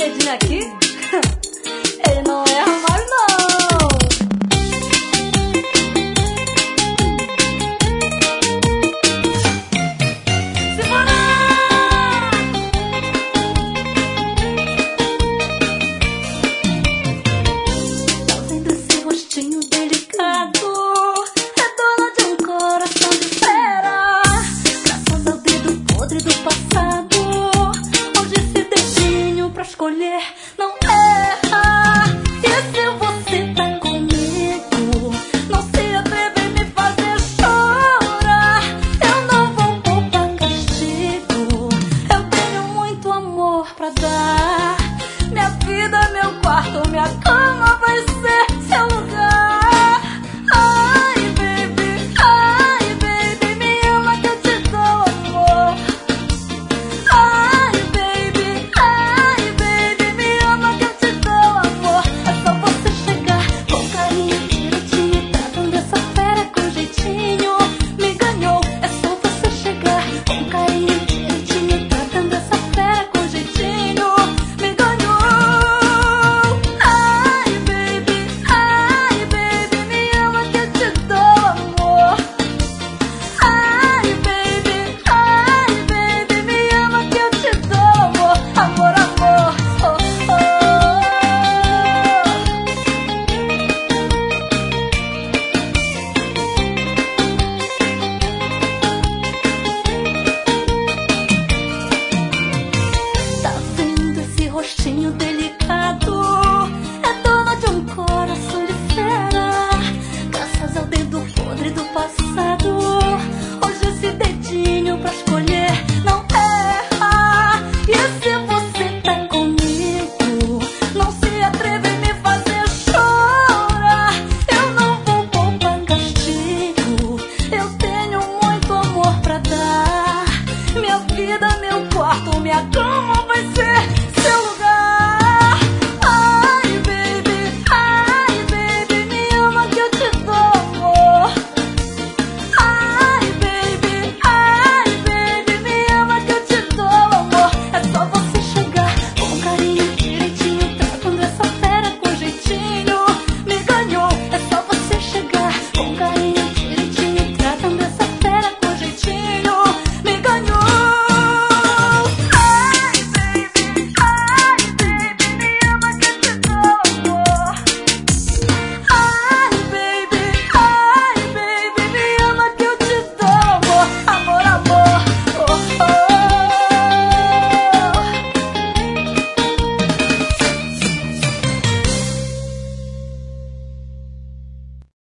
dedinho aqui, ele não erra mais não. Simbora! Tá vendo esse rostinho delicado? É dona de um coração de fera. Graças ao dedo podre do passado, hoje esse dedinho pra escolher não erra. E se você tá comigo, não se atreve a me fazer chorar. Eu não vou poupar castigo, eu tenho muito amor pra dar. Minha vida, meu quarto, minha cama vai ser seu lugar. Ai, baby, me ama que eu te dou amor. Ai, baby, me ama que eu te dou amor. É só você chegar com carinho direitinho, tratando essa fera com jeitinho. Me ganhou, é só você chegar com carinho direitinho, tratando essa fera com jeitinho. Me ganhou. Ai, baby, me ama que eu te dou amor. Ai, baby, me ama que eu te dou amor. Amor, amor, oh, oh. Tá vendo esse rostinho delicado? É dona de um coração de fera. Graças ao dedo podre do passado, hoje esse dedinho pra escolher não erra. E se você tá comigo, não se atreve a me fazer chorar. Eu não vou poupar castigo, eu tenho muito amor pra dar. Minha vida, meu quarto, minha cama